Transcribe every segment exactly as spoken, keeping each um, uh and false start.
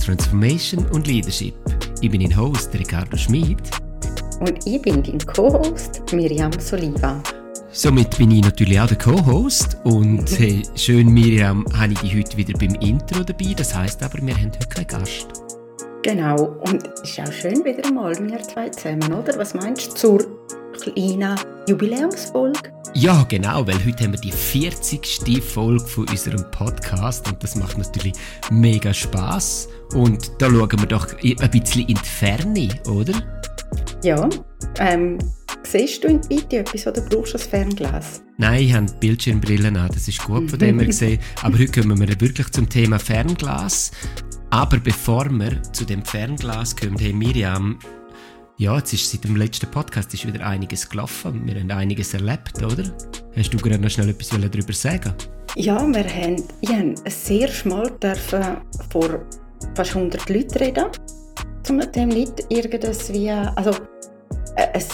Transformation und Leadership. Ich bin dein Host Ricardo Schmid. Und ich bin dein Co-Host Miriam Soliva. Somit bin ich natürlich auch der Co-Host. Und hey, schön, Miriam, habe ich dich heute wieder beim Intro dabei. Das heisst aber, wir haben heute keinen Gast. Genau, und es ist auch schön wieder einmal wir zwei zusammen, oder? Was meinst du zur kleinen Jubiläumsfolge? Ja, genau, weil heute haben wir die vierzigste Folge von unserem Podcast und das macht natürlich mega Spass. Und da schauen wir doch ein bisschen in die Ferne, oder? Ja, ähm, siehst du in die Video etwas oder brauchst du ein Fernglas? Nein, ich habe Bildschirmbrillen an, das ist gut von dem her gesehen. Aber heute kommen wir wirklich zum Thema Fernglas. Aber bevor wir zu dem Fernglas kommen, hey Miriam, ja, jetzt ist seit dem letzten Podcast ist wieder einiges gelaufen. Wir haben einiges erlebt, oder? Hast du gerade noch schnell etwas darüber sagen? Ja, wir haben, ich habe sehr schmal dürfen vor fast hundert Leuten reden. Zum dem nicht irgendwas wie, also äh, es,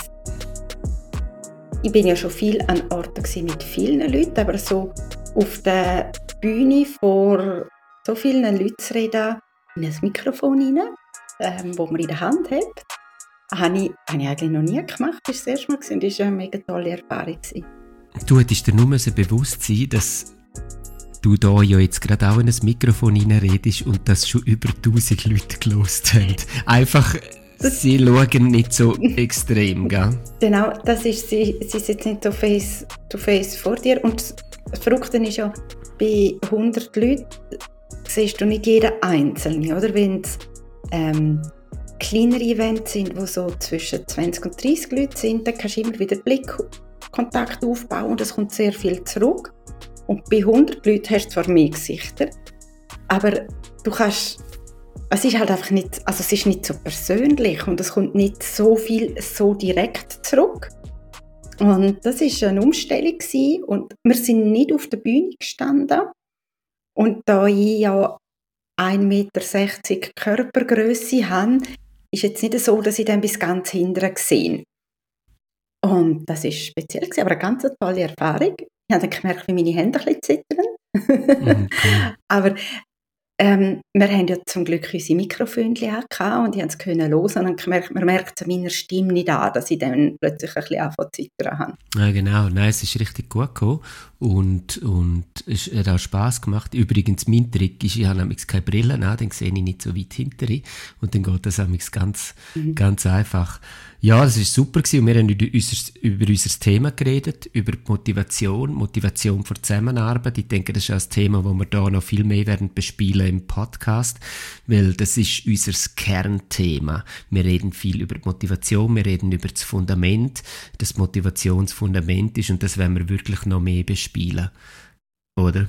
ich bin ja schon viel an Orten mit vielen Leuten, aber so auf der Bühne vor so vielen Leuten zu reden, in ein Mikrofon rein, ähm, das man in der Hand hat, habe ich, habe ich eigentlich noch nie gemacht. Das war das erste Mal und das war eine mega tolle Erfahrung. Du hättest dir nur bewusst sein, dass du da ja jetzt gerade auch in ein Mikrofon reinredest und das schon über tausend Leute gehört haben. Einfach, sie schauen nicht so extrem, gell? Genau, das ist, sie, sie sitzen nicht so face to face vor dir. Und das Verrückte ist ja, bei hundert Leuten siehst du nicht jeden Einzelnen, oder? Wenn es ähm, kleinere Events sind, die so zwischen zwanzig und dreißig Leute sind, dann kannst du immer wieder Blickkontakt aufbauen und es kommt sehr viel zurück. Und bei hundert Leuten hast du zwar mehr Gesichter, aber du kannst, es ist halt einfach nicht, also es ist nicht so persönlich und es kommt nicht so viel so direkt zurück. Und das war eine Umstellung gewesen. Und wir sind nicht auf der Bühne gestanden. Und da ich ja ein Meter sechzig Körpergröße habe, ist jetzt nicht so, dass ich dann bis ganz hinten sehe. Und das war speziell, aber eine ganz tolle Erfahrung. Ich habe dann gemerkt, wie meine Hände ein bisschen zittern. Okay. Aber ähm, wir haben ja zum Glück unsere Mikrofone auch und ich konnte es hören und gemerkt, man merkt es an meiner Stimme nicht an, dass ich dann plötzlich ein bisschen anfangen zu zittern habe. Ja, genau. Nein, es ist richtig gut gekommen und, und es hat auch Spass gemacht. Übrigens, mein Trick ist, ich habe nämlich keine Brille an, dann sehe ich nicht so weit hinter und dann geht das nämlich ganz, mhm. ganz einfach. Ja, das war super gewesen. Und wir haben über unser, über unser Thema geredet, über die Motivation, Motivation für Zusammenarbeit. Ich denke, das ist auch ein Thema, das wir da noch viel mehr werden bespielen im Podcast, weil das ist unser Kernthema. Wir reden viel über die Motivation, wir reden über das Fundament, das Motivationsfundament ist und das werden wir wirklich noch mehr bespielen, oder?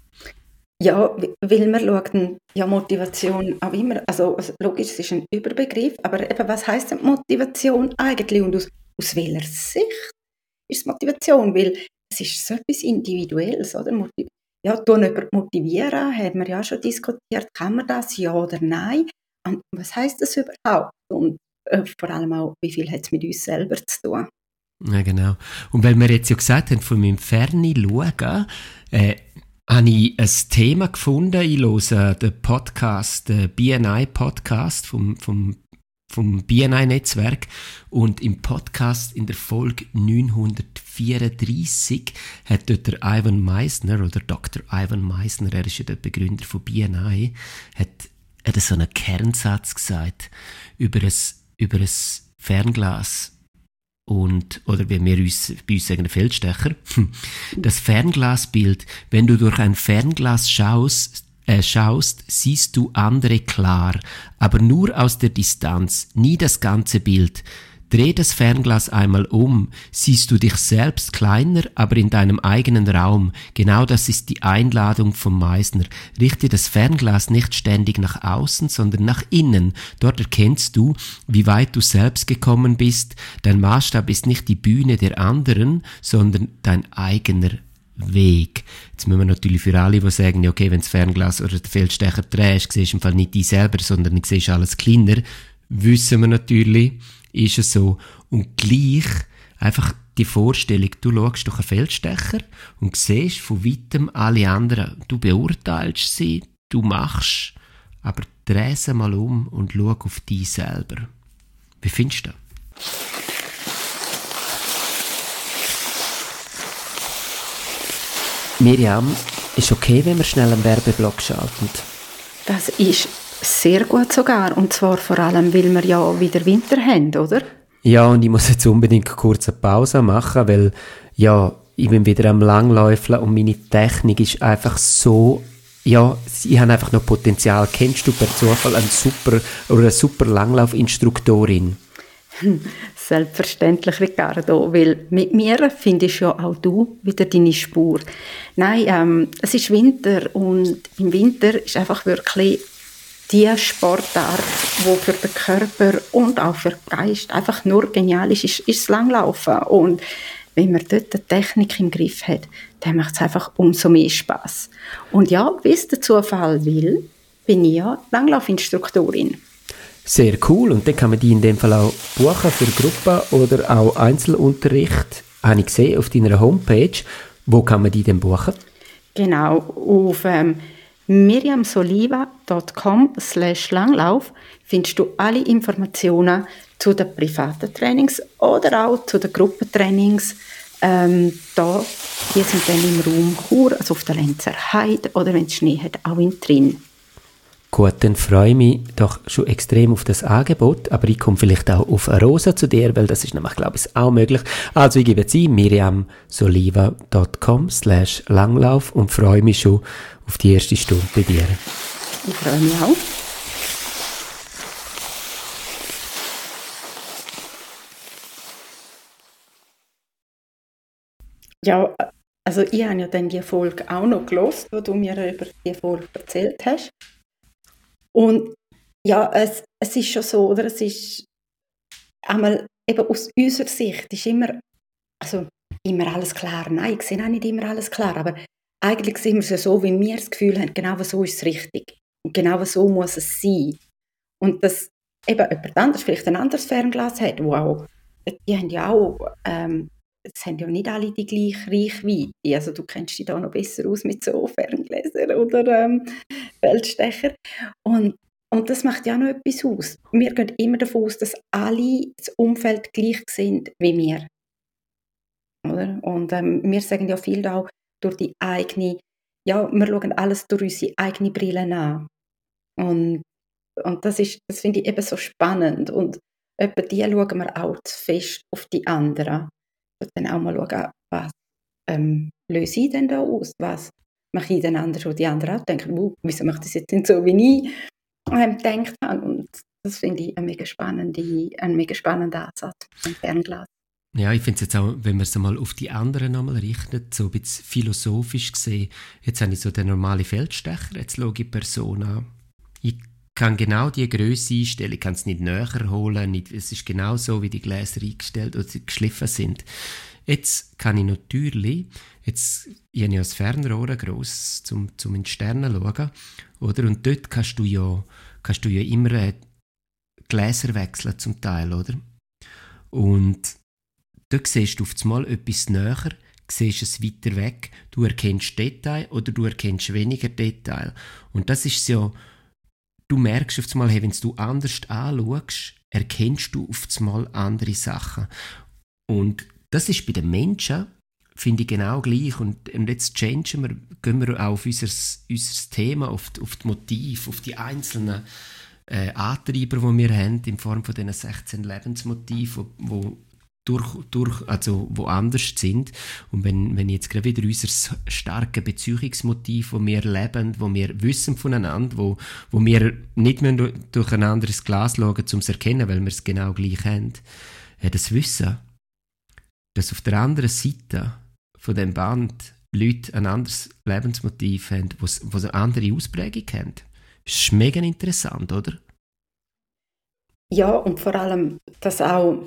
Ja, weil man schaut, ja, Motivation auch immer, also logisch, es ist ein Überbegriff, aber eben, was heisst denn Motivation eigentlich und aus, aus welcher Sicht ist es Motivation? Weil es ist so etwas Individuelles, oder? Motiv- ja, tun jemanden motivieren, haben wir ja schon diskutiert, kann man das, ja oder nein? Und was heisst das überhaupt? Und äh, vor allem auch, wie viel hat es mit uns selber zu tun? Ja, genau. Und weil wir jetzt ja gesagt haben, von meinem Ferne schauen, äh, habe ich ein Thema gefunden. Ich höre den Podcast, den B N I-Podcast vom, vom, vom B N I-Netzwerk. Und im Podcast in der Folge neunhundertvierunddreissig hat dort der Ivan Meisner, oder Doktor Ivan Meisner, er ist ja der Begründer von B N I, hat, hat so einen Kernsatz gesagt über ein, über ein Fernglas. Und, oder wie wir uns, bei uns sagen, Feldstecher. Das Fernglasbild, wenn du durch ein Fernglas schaust, äh, schaust, siehst du andere klar, aber nur aus der Distanz, nie das ganze Bild. Dreh das Fernglas einmal um, siehst du dich selbst kleiner, aber in deinem eigenen Raum. Genau das ist die Einladung von Meisner. Richte das Fernglas nicht ständig nach außen, sondern nach innen. Dort erkennst du, wie weit du selbst gekommen bist. Dein Maßstab ist nicht die Bühne der anderen, sondern dein eigener Weg. Jetzt müssen wir natürlich für alle, die sagen, okay, wenn das Fernglas oder der Feldstecher drehst, siehst du im Fall nicht dich selber, sondern du siehst alles kleiner. Wissen wir natürlich, ist es so. Und gleich einfach die Vorstellung, du schaust durch einen Feldstecher und siehst von weitem alle anderen. Du beurteilst sie, du machst, Aber dreh sie mal um und schau auf dich selber. Wie findest du das? Miriam, ist okay, wenn wir schnell einen Werbeblock schalten? Das ist sehr gut sogar. Und zwar vor allem, weil wir ja wieder Winter haben, oder? Ja, und ich muss jetzt unbedingt kurz eine Pause machen, weil ja, ich bin wieder am Langläufeln und meine Technik ist einfach so, ja, ich habe einfach noch Potenzial. Kennst du per Zufall einen super oder eine super Langlaufinstruktorin? Selbstverständlich, Riccardo, weil mit mir findest ja auch du wieder deine Spur. Nein, ähm, es ist Winter und im Winter ist einfach wirklich die Sportart, die für den Körper und auch für den Geist einfach nur genial ist, ist, ist das Langlaufen. Und wenn man dort die Technik im Griff hat, dann macht es einfach umso mehr Spass. Und ja, wie es der Zufall will, bin ich ja Langlaufinstruktorin. Sehr cool. Und dann kann man die in dem Fall auch buchen für Gruppen oder auch Einzelunterricht. Habe ich gesehen auf deiner Homepage. Wo kann man die denn buchen? Genau, auf ähm, miriamsoliva.com slash Langlauf findest du alle Informationen zu den privaten Trainings oder auch zu den Gruppentrainings. Ähm, da, die sind dann im Raum Chur, also auf der Lenzer Heide oder wenn es Schnee hat, auch in Trin. Gut, dann freue ich mich doch schon extrem auf das Angebot, aber ich komme vielleicht auch auf eine Rosa zu dir, weil das ist nämlich, glaube ich, auch möglich. Also ich gebe jetzt ein, miriamsoliva.com slash Langlauf und freue mich schon auf die erste Stunde bei dir. Ich freue mich auch. Ja, also ich habe ja dann die Folge auch noch gehört, wo du mir über die Folge erzählt hast. Und ja, es, es ist schon so, oder? Es ist einmal eben aus unserer Sicht ist immer, also immer alles klar. Nein, ich sehe auch nicht immer alles klar, aber eigentlich sehen wir es ja so, wie wir das Gefühl haben, genau so ist es richtig. Und genau so muss es sein. Und dass eben jemand anderes vielleicht ein anderes Fernglas hat, wow, die haben ja auch, ähm, es haben ja nicht alle die gleiche Reichweite. Also du kennst dich da noch besser aus mit so Ferngläsern oder ähm, Feldstecher. Und, und das macht ja noch etwas aus. Wir gehen immer davon aus, dass alle das Umfeld gleich sind wie wir. Oder? Und ähm, wir sagen ja viel auch durch die eigene, ja, wir schauen alles durch unsere eigene Brille an. Und, und das ist, das finde ich eben so spannend. Und etwa die schauen wir auch zu fest auf die anderen. Und dann auch mal schauen, was ähm, löse ich denn da aus? Was mache ich denn anders, wo die anderen auch denken, uh, wieso macht das jetzt nicht so, wie ich ähm, gedacht habe? Und das finde ich ein mega, spannende, ein mega spannender Ansatz im Fernglas. Ja, ich finde es jetzt auch, wenn man es einmal auf die anderen nochmal richtet, so ein bisschen philosophisch gesehen, jetzt habe ich so den normalen Feldstecher, jetzt schaue ich die Person an. Ich kann genau die Größe einstellen, ich kann es nicht näher holen, nicht, es ist genau so, wie die Gläser eingestellt oder geschliffen sind. Jetzt kann ich natürlich, jetzt, ich habe ja das Fernrohr gross, zum, zum in die Sterne schauen, oder? Und dort kannst du ja, kannst du ja immer äh, Gläser wechseln zum Teil, oder? Und dort siehst du auf einmal etwas näher, siehst es weiter weg, du erkennst Detail oder du erkennst weniger Detail. Und das ist ja, du merkst auf einmal, hey, wenn du anders anschaust, erkennst du auf einmal andere Sachen. Und das ist bei den Menschen, finde ich, genau gleich. Und, und jetzt changen wir, gehen wir auch auf unser, unser Thema, auf die, auf die Motive, auf die einzelnen äh, Antreiber, die wir haben, in Form von diesen sechzehn Lebensmotiven, wo durch, durch, also wo anders sind. Und wenn, wenn jetzt gerade wieder unser starkes Beziehungsmotiv, wo wir leben, wo wir wissen voneinander, wo, wo wir nicht mehr durch ein anderes Glas schauen, um es zu erkennen, weil wir es genau gleich haben, ja, das Wissen, dass auf der anderen Seite von dem Band Leute ein anderes Lebensmotiv haben, wo eine andere Ausprägung haben. Das ist mega interessant, oder? Ja, und vor allem, dass auch,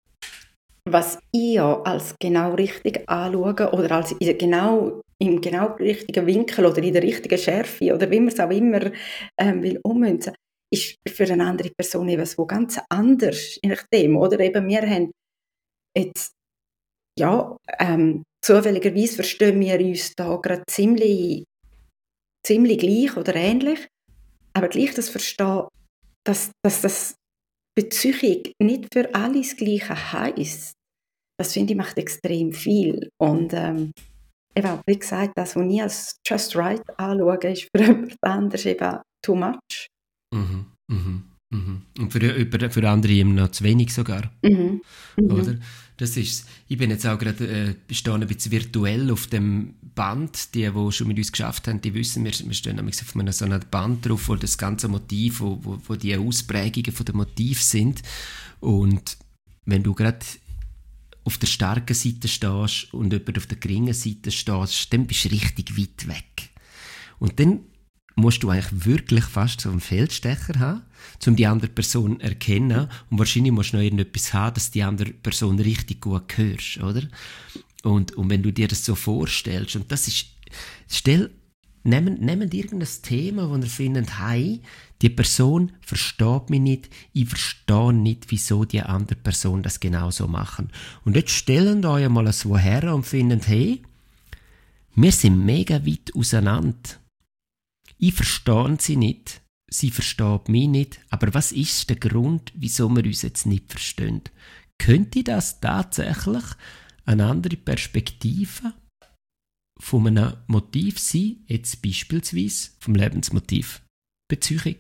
was ich ja als genau richtig anschaue oder als genau, im genau richtigen Winkel oder in der richtigen Schärfe oder wie man es auch immer ähm, will ummünzen, ist für eine andere Person etwas, wo ganz anders, je nachdem, oder eben wir haben jetzt, ja, ähm, zufälligerweise verstehen wir uns da gerade ziemlich, ziemlich gleich oder ähnlich aber gleich das Verstehen, dass, dass das Beziehung nicht für alle das Gleiche heisst, das finde ich macht extrem viel. Und ähm, eben, wie gesagt, das, was ich als just right anschaue, ist für jemand anderes eben too much. Mhm, mhm, mhm. Und für, für andere eben noch zu wenig sogar. Mhm. Mhm. Oder? Das ist, ich bin jetzt auch gerade äh, stehe ein bisschen virtuell auf dem Band. Die, die schon mit uns geschafft haben, die wissen, wir, wir stehen nämlich auf einem so einem Band drauf, wo das ganze Motiv, wo, wo, wo die Ausprägungen von dem Motiv sind. Und wenn du gerade auf der starken Seite stehst und jemand auf der geringen Seite stehst, dann bist du richtig weit weg. Und dann musst du eigentlich wirklich fast so einen Feldstecher haben, um die andere Person zu erkennen. Und wahrscheinlich musst du noch irgendetwas haben, dass die andere Person richtig gut hörst, oder? Und, und wenn du dir das so vorstellst, und das ist, stell, nehmt, nehmt irgendein Thema, wo ihr findet, hey, die Person versteht mich nicht, ich verstehe nicht, wieso die andere Person das genau so machen. Und jetzt stellen euch einmal so her und finden, hey, wir sind mega weit auseinander. Ich verstehe sie nicht, sie versteht mich nicht, aber was ist der Grund, wieso wir uns jetzt nicht verstehen? Könnte das tatsächlich eine andere Perspektive von einem Motiv sein, jetzt beispielsweise vom Lebensmotiv Beziehung?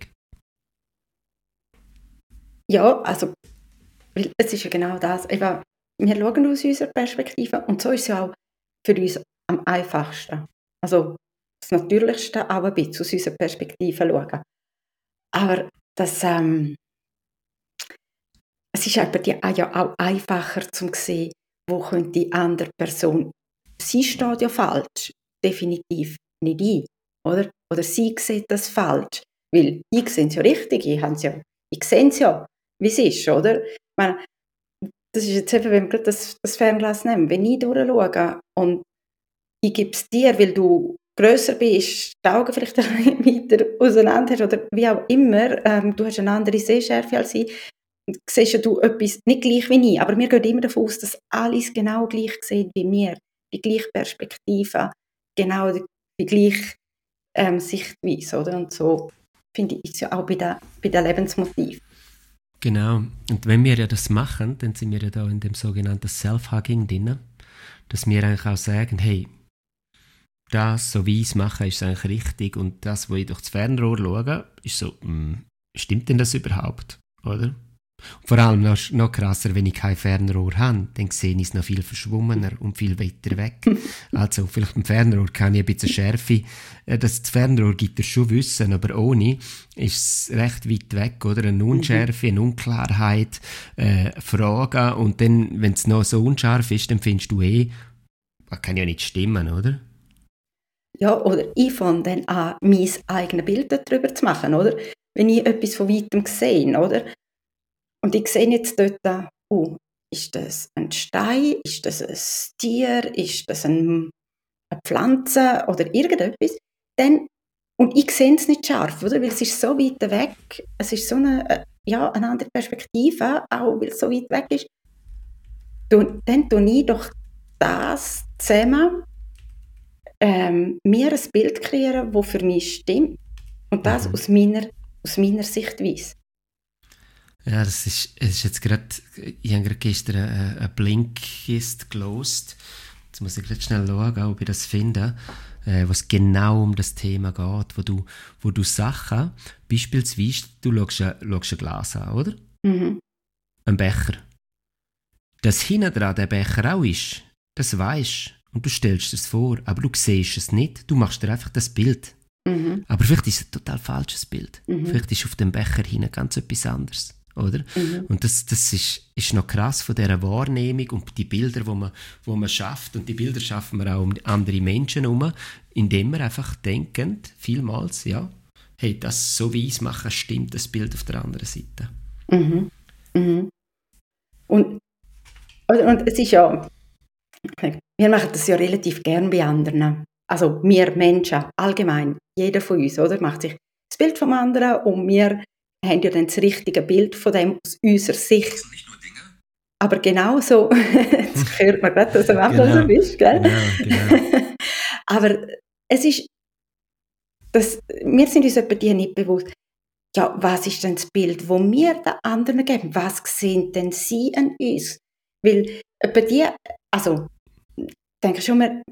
Ja, also weil es ist ja genau das. Eben, wir schauen aus unserer Perspektive und so ist es ja auch für uns am einfachsten. Also das Natürlichste auch ein bisschen aus unserer Perspektive schauen. Aber das, ähm, es ist eben die, ja auch einfacher zu sehen, wo könnte die andere Person, sie steht ja falsch, definitiv nicht ich, oder? Oder sie sieht das falsch, weil ich sehe es ja richtig, ich, ja, ich sehe es ja, wie es ist, oder? Ich meine, das ist jetzt eben, wenn wir gerade das, das Fernglas nehmen, wenn ich durchschaue und ich gebe es dir, weil du grösser bist, die Augen vielleicht weiter auseinander hast oder wie auch immer, ähm, du hast eine andere Sehschärfe als ich, siehst ja du etwas nicht gleich wie ich, aber wir gehen immer davon aus, dass alles genau gleich sehen wie wir, die gleiche Perspektive, genau die, die gleiche ähm, Sichtweise, oder? Und so finde ich es ja auch bei den bei der Lebensmotiv. Genau, und wenn wir ja das machen, dann sind wir ja da in dem sogenannten Self-Hugging drin, dass wir eigentlich auch sagen, hey, das, so wie ich es mache, ist eigentlich richtig und das, wo ich durch das Fernrohr schaue, ist so, mh, stimmt denn das überhaupt, oder? Und vor allem noch, noch krasser, wenn ich kein Fernrohr habe, dann sehe ich es noch viel verschwommener und viel weiter weg. Also vielleicht im Fernrohr kann ich ein bisschen Schärfe, das Fernrohr gibt es schon Wissen, aber ohne ist es recht weit weg, oder? Eine Unschärfe, eine Unklarheit, äh, Fragen und dann, wenn es noch so unscharf ist, dann findest du eh, das kann ja nicht stimmen, oder? Ja, oder ich fange dann an, mein eigenes Bild darüber zu machen, oder? Wenn ich etwas von Weitem sehe, oder? Und ich sehe jetzt dort, oh, ist das ein Stein, ist das ein Tier, ist das ein, eine Pflanze oder irgendetwas, dann, und ich sehe es nicht scharf, oder? Weil es ist so weit weg, es ist so eine, ja, eine andere Perspektive, auch weil es so weit weg ist. Dann, dann tue ich doch das zusammen, ähm, mir ein Bild kreieren, das für mich stimmt. Und das mhm. aus, meiner, aus meiner Sichtweise. Ja, das ist, es ist jetzt gerade, ich habe gerade gestern eine, eine Blinkist gelost. Jetzt muss ich gerade schnell schauen, ob ich das finde, äh, was genau um das Thema geht, wo du, wo du Sachen, beispielsweise, du schaust ein, schaust ein Glas an, oder? Mhm. Ein Becher. Dass hinten dran der Becher auch ist, das weisst und du stellst es vor, aber du siehst es nicht, du machst dir einfach das Bild. Mhm. Aber vielleicht ist es ein total falsches Bild. Mhm. Vielleicht ist auf dem Becher hinten ganz etwas anderes. Oder? Mhm. Und das, das ist, ist noch krass von dieser Wahrnehmung und die Bilder, die man, wo man schafft. Und die Bilder schaffen wir auch um andere Menschen herum, indem wir einfach denken, vielmals, ja, hey, das, so wie ich es mache, stimmt das Bild auf der anderen Seite. Mhm. Mhm. Und, und es ist ja, wir machen das ja relativ gern bei anderen. Also wir Menschen, allgemein, jeder von uns, oder, macht sich das Bild vom anderen und wir haben ja dann das richtige Bild von dem aus unserer Sicht. Also nicht nur Dinge. Aber genau so, jetzt hört man gerade, dass du am genau, bist, gell? Genau, genau. Aber es ist, das, wir sind uns etwa die nicht bewusst, ja, was ist denn das Bild, das wir den anderen geben? Was sehen denn sie an uns? Weil bei dir, also, ich denke schon, wir,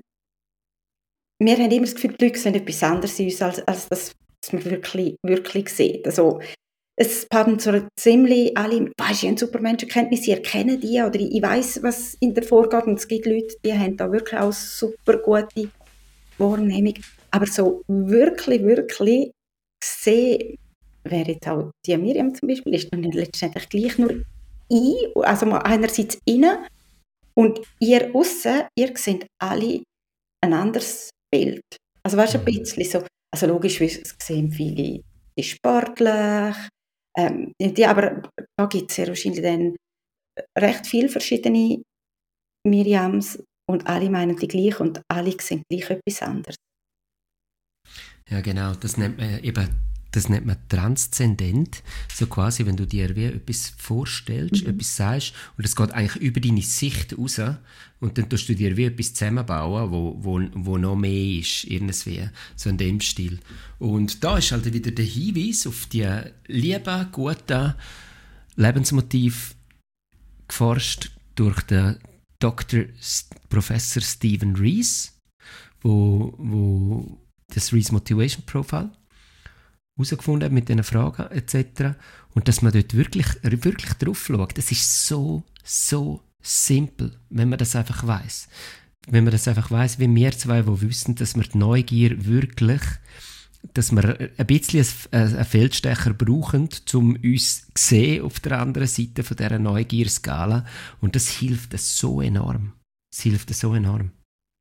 wir haben immer das Gefühl, die Leute sehen etwas anderes in uns, als, als das, was man wirklich, wirklich sieht. Also, es haben so ziemlich alle, weisst du, eine super Menschenkenntnis, sie erkennen die, oder ich, ich weiss, was in der vorgeht, und es gibt Leute, die haben da wirklich auch super gute Wahrnehmung. Aber so wirklich, wirklich sehen, wäre jetzt auch die Miriam zum Beispiel, ist dann letztendlich gleich nur ich, also mal einerseits innen, und ihr aussen, ihr seht alle ein anderes Bild. Also weißt du, ein bisschen so, also logisch, wir sehen viele, die sportlich, ähm, die, aber da gibt es ja wahrscheinlich dann recht viele verschiedene Miriams, und alle meinen die gleich, und alle sehen gleich etwas anderes. Ja, genau, das nennt man eben, das nennt man transzendent, so quasi, wenn du dir wie etwas vorstellst, mhm. etwas sagst, und es geht eigentlich über deine Sicht raus, und dann tust du dir wie etwas zusammenbauen, wo, wo, wo noch mehr ist, irgendwie, so in dem Stil. Und da ist halt wieder der Hinweis auf die lieben, guten Lebensmotive geforscht durch den Doktor Professor Stephen Rees, wo, wo das Rees Motivation Profile herausgefunden hat mit diesen Fragen et cetera. Und dass man dort wirklich, wirklich drauf schaut, das ist so, so simpel, wenn man das einfach weiss. Wenn man das einfach weiss, wie wir zwei, die wissen, dass wir die Neugier wirklich, dass wir ein bisschen einen Feldstecher brauchen, um uns zu sehen auf der anderen Seite von dieser Neugierskala. Und das hilft so enorm. Das hilft so enorm.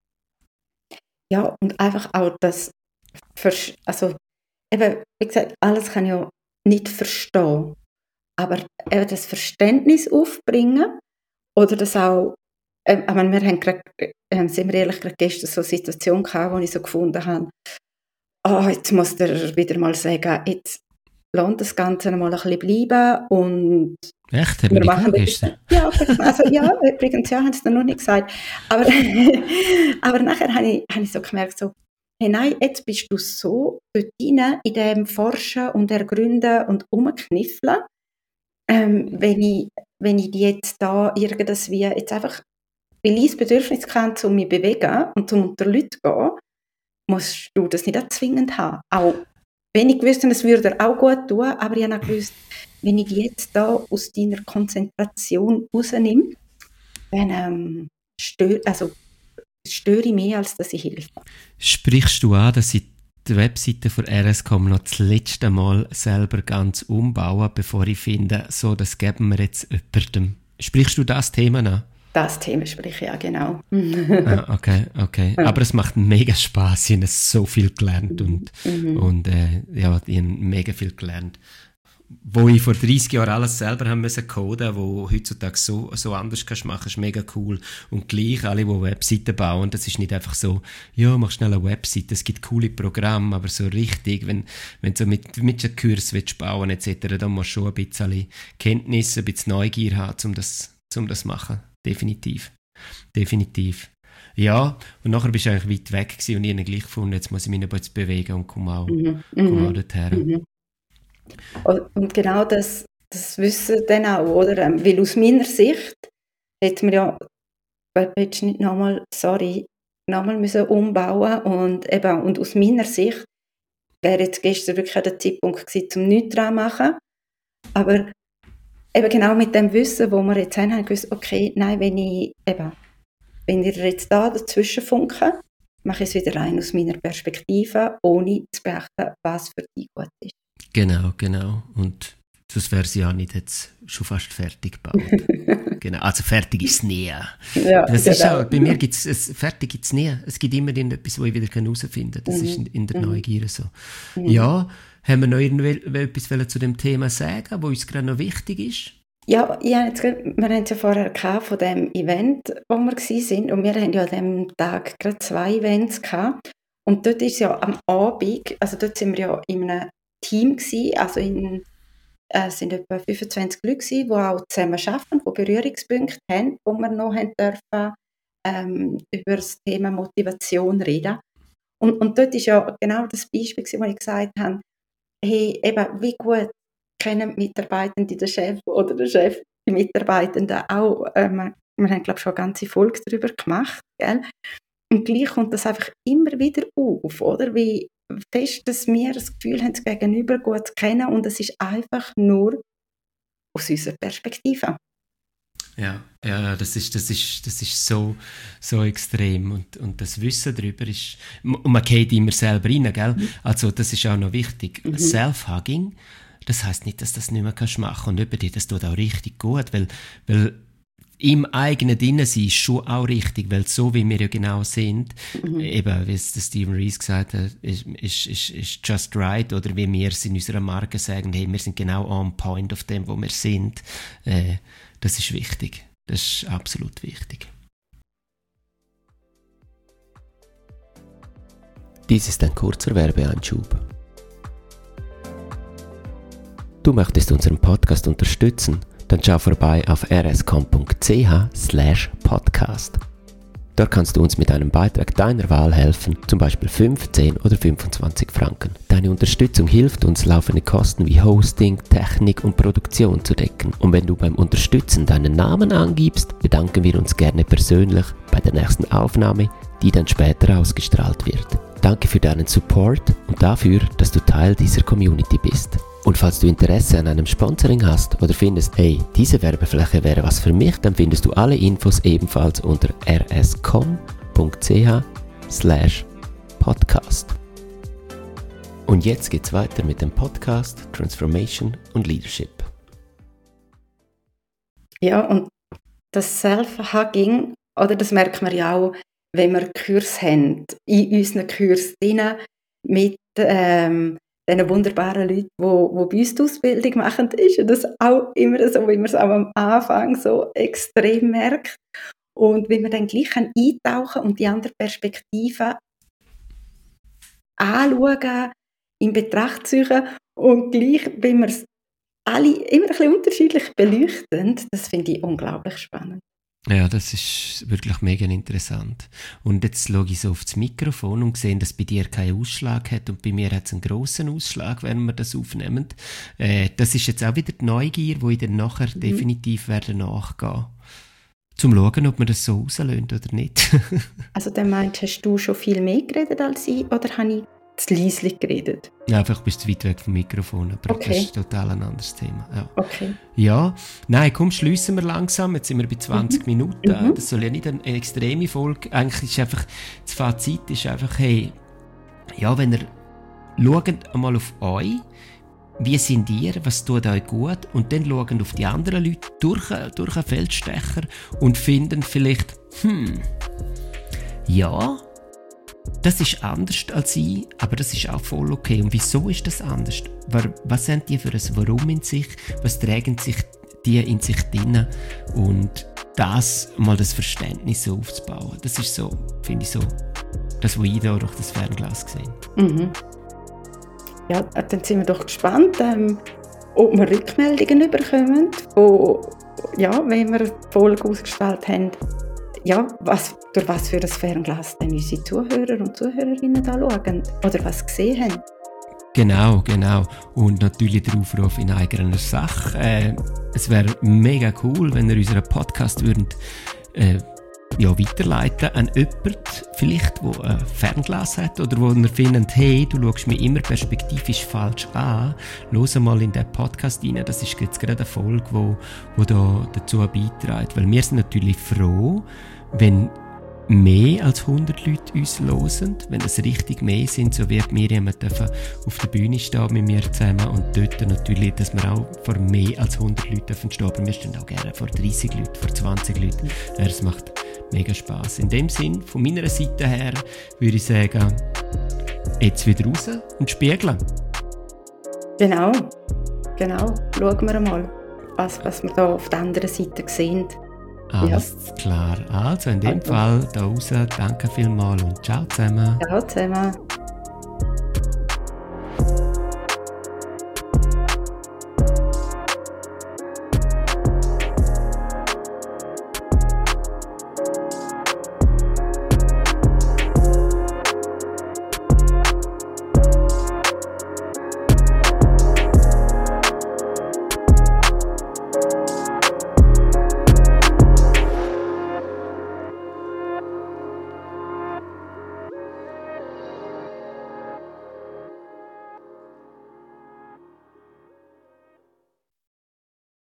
Ja, und einfach auch das, also eben, wie gesagt, alles kann ja nicht verstehen, aber eben das Verständnis aufbringen, oder das auch, äh, ich meine, wir haben gerade, äh, sind wir ehrlich, gerade gestern so eine Situation gehabt, wo ich so gefunden habe, oh, jetzt muss der wieder mal sagen, jetzt lasst das Ganze mal ein bisschen bleiben, und echt? Haben wir wir machen gestern? Ja, also ja, übrigens, ja, haben sie noch nicht gesagt, aber, aber nachher habe ich, habe ich so gemerkt, so, hey, nein, jetzt bist du so dort rein, in dem Forschen und Ergründen und Umkniffeln, ähm, wenn ich, wenn ich die jetzt da irgendwie jetzt einfach, weil ich das Bedürfnis kann, um mich zu bewegen und um unter Leute zu gehen, musst du das nicht auch zwingend haben. Auch wenn ich gewusst habe, es würde dir auch gut tun, aber ich habe auch gewusst, wenn ich die jetzt da aus deiner Konzentration rausnehme, dann ähm, störe, also störe ich mehr, als dass ich helfe. Sprichst du an, dass ich die Webseite von R S C O M noch das letzte Mal selber ganz umbauen, bevor ich finde, so, das geben wir jetzt jemandem. Sprichst du das Thema an? Das Thema spreche ich, ja, genau. Ah, okay, okay. Ja. Aber es macht mega Spass. Ich habe so viel gelernt und, mhm. und äh, ja, ich habe mega viel gelernt. Wo ich vor dreißig Jahren alles selber haben müssen coden, wo heutzutage so, so anders kannst machen, ist mega cool. Und gleich alle, die Webseiten bauen, das ist nicht einfach so, ja, mach schnell eine Webseite, es gibt coole Programme, aber so richtig, wenn, wenn du so mit, mit einem Kurs willst bauen et cetera, dann musst du schon ein bisschen Kenntnis, ein bisschen Neugier haben, um das, um das zu machen. Definitiv. Definitiv. Ja, und nachher bist du eigentlich weit weg gewesen und ich habe gleich gefunden, jetzt muss ich mich ein bisschen bewegen und komme auch, mhm. komme auch dorthin. Mhm. Und genau das, das wissen dann auch, oder? Weil aus meiner Sicht hätte man ja, jetzt nicht nochmal, sorry, nochmal müssen umbauen und eben, und aus meiner Sicht wäre jetzt gestern wirklich der Zeitpunkt gewesen, zum nichts dran machen. Aber eben genau mit dem Wissen, wo wir jetzt haben, haben wir gewusst, okay, nein, wenn ich eben, wenn ihr jetzt da dazwischen funken, mache ich es wieder rein aus meiner Perspektive, ohne zu beachten, was für dich gut ist. Genau, genau. Und sonst wäre sie ja nicht jetzt schon fast fertig gebaut. Genau, also fertig ist es nie. Ja, das genau. Ist auch, bei mir gibt es, fertig gibt es nie. Es gibt immer etwas, wo ich wieder herausfinden kann. Das mhm. ist in, in der mhm. Neugier so. Mhm. Ja, haben wir noch etwas zu dem Thema sagen, was uns gerade noch wichtig ist? Ja, ja jetzt, wir haben es ja vorher gehabt von dem Event, wo wir waren, und wir haben ja an diesem Tag gerade zwei Events gehabt. Und dort ist ja am Abend, also dort sind wir ja in einem Team gewesen, also in, äh, es sind etwa fünfundzwanzig Leute gewesen, die auch zusammen arbeiten, die Berührungspunkte haben, wo wir noch haben dürfen, ähm, über das Thema Motivation reden. Und, und dort ist ja genau das Beispiel gewesen, wo ich gesagt habe, hey, eben, wie gut kennen die Mitarbeitenden den Chef oder der Chef die Mitarbeitenden auch. Äh, wir, wir haben, glaube ich, schon eine ganze Folge darüber gemacht. Gell? Und gleich kommt das einfach immer wieder auf, oder? Wie fest, dass wir das Gefühl haben, das Gegenüber gut zu kennen und es ist einfach nur aus unserer Perspektive. Ja, ja, das ist, das ist, das ist so, so extrem und, und das Wissen darüber ist, und man geht immer selber rein, gell? Mhm. Also das ist auch noch wichtig. Mhm. Self-Hugging, das heisst nicht, dass du das nicht mehr kannst machen und über dir, das tut auch richtig gut, weil, weil im eigenen Drinnensein ist schon auch richtig, weil so wie wir ja genau sind, mhm. eben, wie es der Stephen Rees gesagt hat, ist, ist, ist, ist just right, oder wie wir es in unserer Marke sagen, hey, wir sind genau on point auf dem, wo wir sind, äh, das ist wichtig. Das ist absolut wichtig. Dies ist ein kurzer Werbeeinschub. Du möchtest unseren Podcast unterstützen? Dann schau vorbei auf r s com punkt c h slash podcast. Dort kannst du uns mit einem Beitrag deiner Wahl helfen, zum Beispiel fünf, zehn oder fünfundzwanzig Franken. Deine Unterstützung hilft uns, laufende Kosten wie Hosting, Technik und Produktion zu decken. Und wenn du beim Unterstützen deinen Namen angibst, bedanken wir uns gerne persönlich bei der nächsten Aufnahme, die dann später ausgestrahlt wird. Danke für deinen Support und dafür, dass du Teil dieser Community bist. Und falls du Interesse an einem Sponsoring hast oder findest, hey, diese Werbefläche wäre was für mich, dann findest du alle Infos ebenfalls unter r s com punkt c h slash podcast. Und jetzt geht's weiter mit dem Podcast Transformation und Leadership. Ja, und das Self-Hugging, oder das merkt man ja auch, wenn wir Kurs haben, in unseren Kursen drin, mit ähm, diesen wunderbaren Leuten, die, die bei uns die Ausbildung machen, ist das auch immer so, wie man es auch am Anfang so extrem merkt. Und wenn wir dann gleich eintauchen und die andere Perspektive anschauen, in Betracht ziehen und gleich, wenn wir es alle immer ein bisschen unterschiedlich beleuchten, das finde ich unglaublich spannend. Ja, das ist wirklich mega interessant. Und jetzt schaue ich so auf das Mikrofon und sehe, dass bei dir keinen Ausschlag hat und bei mir hat es einen grossen Ausschlag, wenn wir das aufnehmen. Äh, das ist jetzt auch wieder die Neugier, die ich dann nachher mhm. definitiv werde nachgehen. Zum schauen, ob man das so rauslöhnt oder nicht. Also dann meinst du, hast du schon viel mehr geredet als ich oder habe ich zu leislich geredet? Ja, einfach bist du weit weg vom Mikrofon, aber okay. Das ist total ein anderes Thema. Ja. Okay. Ja, nein, komm, schliessen wir langsam. Jetzt sind wir bei zwanzig mhm. Minuten. Mhm. Das soll ja nicht eine extreme Folge. Eigentlich ist einfach, das Fazit ist einfach, hey, ja, wenn ihr schaut einmal auf euch, wie sind ihr, was tut euch gut, und dann schauen auf die anderen Leute durch, durch einen Feldstecher und finden vielleicht, hm, ja, das ist anders als ich, aber das ist auch voll okay. Und wieso ist das anders? Was haben die für ein Warum in sich? Was tragen sich die in sich drin? Und das mal das Verständnis so aufzubauen, das ist so, finde ich so, das, was ich da durch das Fernglas gesehen habe. Mhm. Ja, dann sind wir doch gespannt, ähm, ob wir Rückmeldungen bekommen, wo, ja, wenn wir die Folge ausgestrahlt haben, ja, was, durch was für ein Fernglas denn unsere Zuhörer und Zuhörerinnen da schauen oder was gesehen haben. Genau, genau. Und natürlich der Aufruf in eigener Sache. Äh, es wäre mega cool, wenn ihr unseren Podcast würdet, äh, ja, weiterleiten an jemanden, vielleicht, der ein Fernglas hat oder wo ihr findet, hey, du schaust mich immer perspektivisch falsch an, hör mal in diesen Podcast rein, das ist jetzt gerade eine Folge, die wo, wo da dazu beiträgt, weil wir sind natürlich froh, wenn mehr als hundert Leute uns hören, wenn es richtig mehr sind, so wird Miriam dürfen auf der Bühne stehen mit mir zusammen und dort natürlich, dass wir auch vor mehr als hundert Leuten dürfen stehen, aber wir stehen auch gerne vor dreissig Leuten, vor zwanzig Leuten. Es macht mega Spass. In dem Sinn, von meiner Seite her, würde ich sagen, jetzt wieder raus und spiegeln. Genau, genau. Schauen wir mal, was, was wir da auf der anderen Seite sehen. Alles ja. Klar. Also in dem also. Fall da raus, danke vielmals und ciao zusammen. Ciao zusammen.